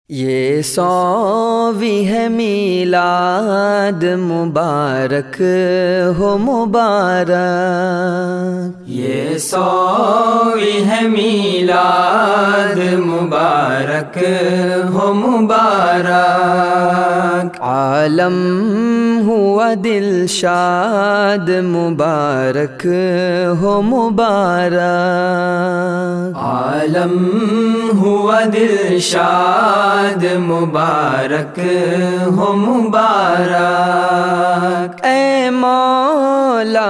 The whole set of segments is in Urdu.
یہ 100ویں ہے میلاد مبارک ہو مبارک، یہ 100ویں ہے میلاد مبارک ہو مبارک، عالم ہوا دل شاد مبارک ہو مبارک، عالم ہوا دل شاد مبارک ہو مبارک، اے مولا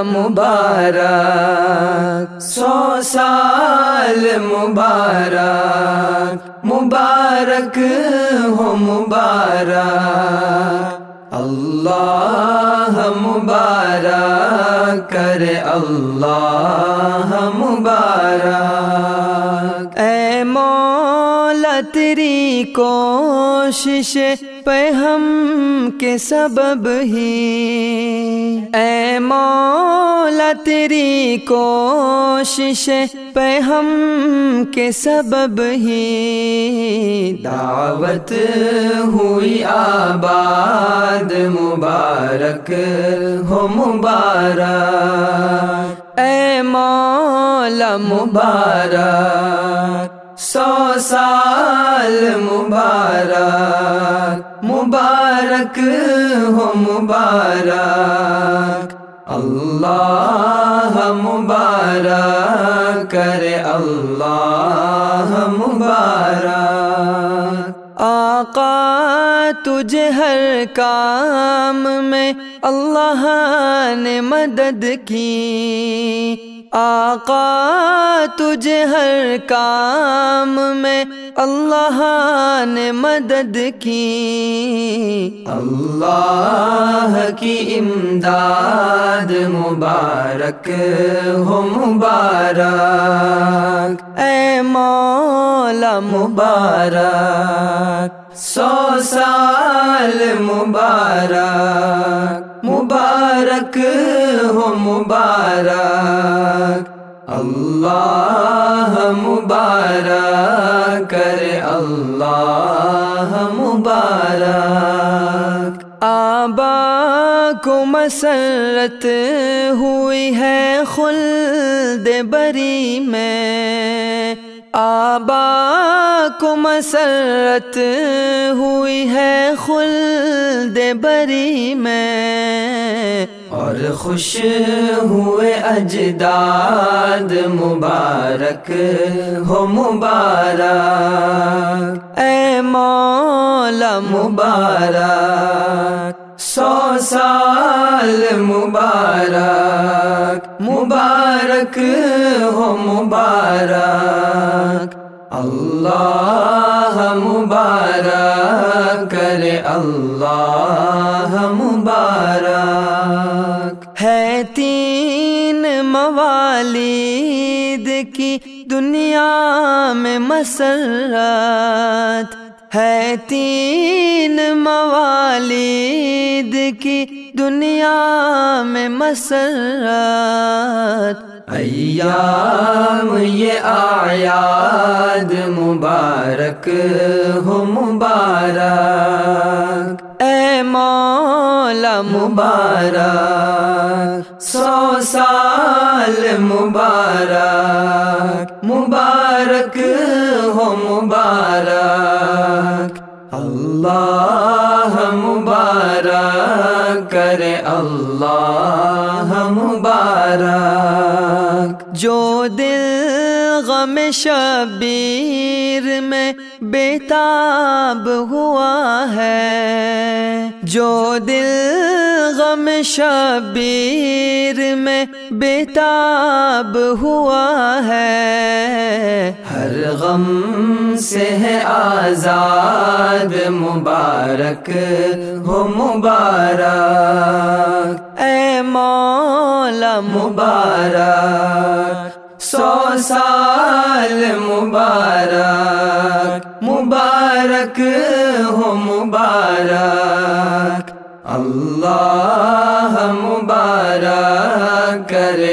مبارک 100 سال مبارک، مبارک ہو مبارک، اللہ مبارک کرے اللہ مبارک، اے مولا تیری کوشش پہ ہم کے سبب ہی، اے مولا تیری کوشش پہ ہم کے سبب ہی، دعوت ہوئی آباد مبارک ہو مبارک، اے مولا مبارک 100 سال مبارک، مبارک ہو مبارک، اللہ مبارک کرے اللہ مبارک، آقا تجھے ہر کام میں اللہ نے مدد کی، آقا تجھے ہر کام میں اللہ نے مدد کی، اللہ کی امداد مبارک ہو مبارک، اے مولا مبارک 100 سال مبارک، مبارک ہو مبارک، اللہ مبارک کرے اللہ مبارک، آبا کو مسرت ہوئی ہے خلد بری میں، آبا کو مسرت ہوئی ہے خلد بری میں، اور خوش ہوئے اجداد مبارک ہو مبارک، اے مولا مبارک 100 سال مبارک، مبارک ہو مبارک، اللہ مبارک کرے اللہ مبارک، ہے 3 موالید کی دنیا میں مسرت، ہے 3 موالید کی دنیا میں مسرت، ایام یہ اعیاد مبارک ہو مبارک، اے مولا مبارک 100 سال مبارک، مبارک ہو مبارک، اللہ مبارک کرے اللہ مبارک، جو دل غم شبیر میں بیتاب ہوا ہے، جو دل غم شبیر میں بیتاب ہوا ہے، ہر غم سے ہے آزاد مبارک ہو مبارک، اے مولا مبارک 100 سال مبارک، مبارک ہو مبارک، اللہ مبارک کرے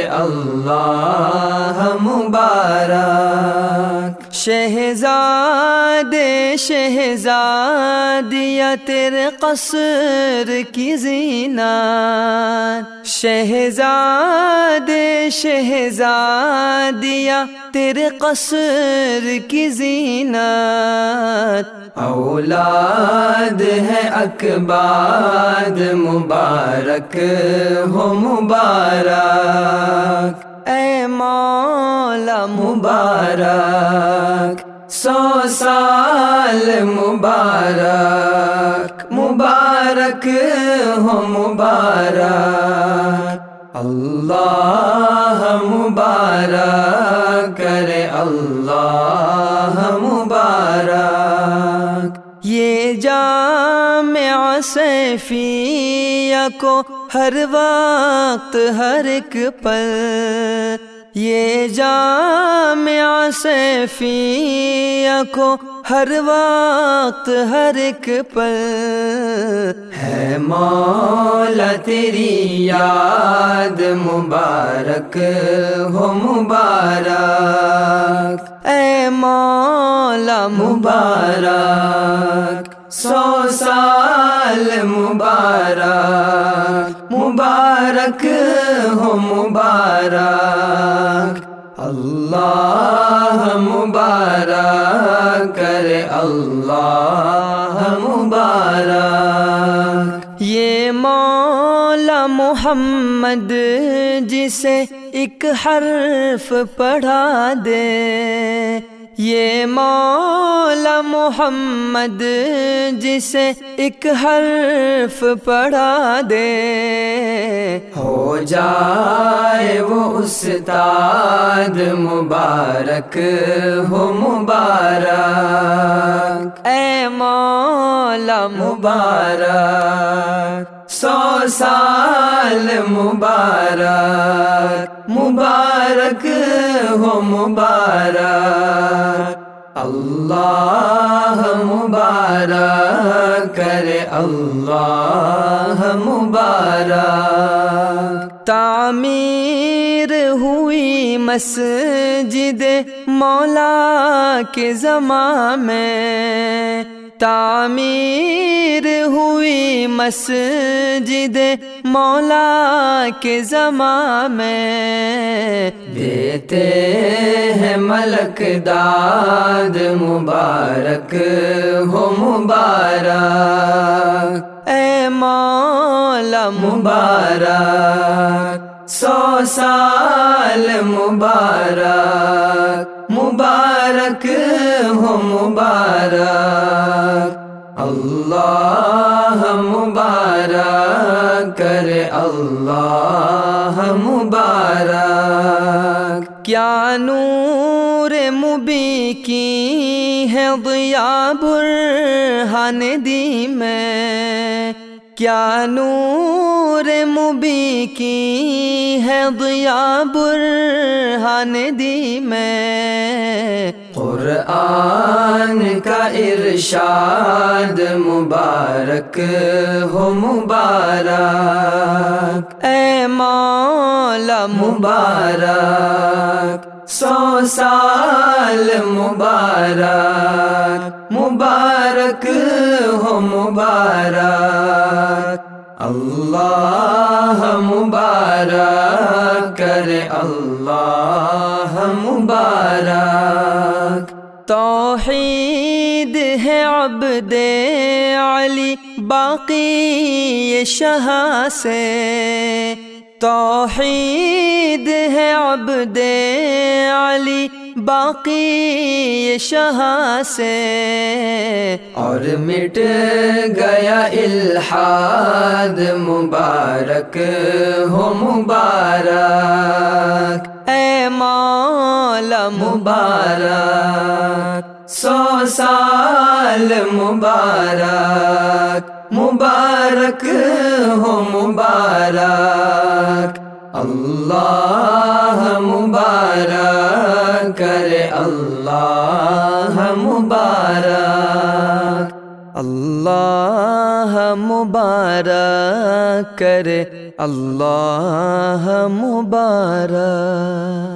اللہ مبارک، شہزادے شہزادیہ تیرے قصر کی زینت، شہزادے شہزادیہ تیرے قصر کی زینت، اولاد ہے اکباد مبارک ہو مبارک، اے مولا مبارک 100 سال مبارک، مبارک ہو مبارک، اللہ مبارک کرے اللہ مبارک، یہ جامع سیفیہ کو ہر وقت ہر ایک پل، یہ جامع سیفیہ کو ہر وقت ہر ایک پل، ہے مولا تیری یاد مبارک ہو مبارک، اے مولا مبارک 100 سال مبارک، مبارک ہو مبارک، اللہ مبارک کرے اللہ مبارک، یہ مولا محمد جسے ایک حرف پڑھا دے، یہ مولا محمد جسے ایک حرف پڑھا دے، ہو جائے وہ استاد مبارک ہو مبارک، اے مولا مبارک 100 سال مبارک، مبارک ہو مبارک، اللہ مبارک کرے اللہ مبارک، تعمیر ہوئی مسجد مولا کے زمان میں، تعمیر ہوئی مسجد مولا کے زمان میں، دیتے ہیں ملک داد مبارک ہو مبارک، اے مولا مبارک 100 سال مبارک، مبارک ہو مبارک، اللہ مبارک کرے اللہ مبارک، کیا نور مبی کی ہے ضیاء برہان دی میں، کیا نور مبی کی ہے ضیاء برہان دی میں، قرآن کا ارشاد مبارک ہو مبارک، اے مولا مبارک 100 سال مبارک، مبارک ہو مبارک، اللہ مبارک کرے اللہ مبارک، توحید ہے عبد علی باقی شاہ سے، توحید ہے عبد علی باقی شاہ سے، اور مٹ گیا الحاد مبارک ہو مبارک، اے مولا مبارک 100 سال مبارک، مبارک ہو مبارک، اللہ مبارک کرے اللہ مبارک، اللہ مبارک کرے اللہ مبارک۔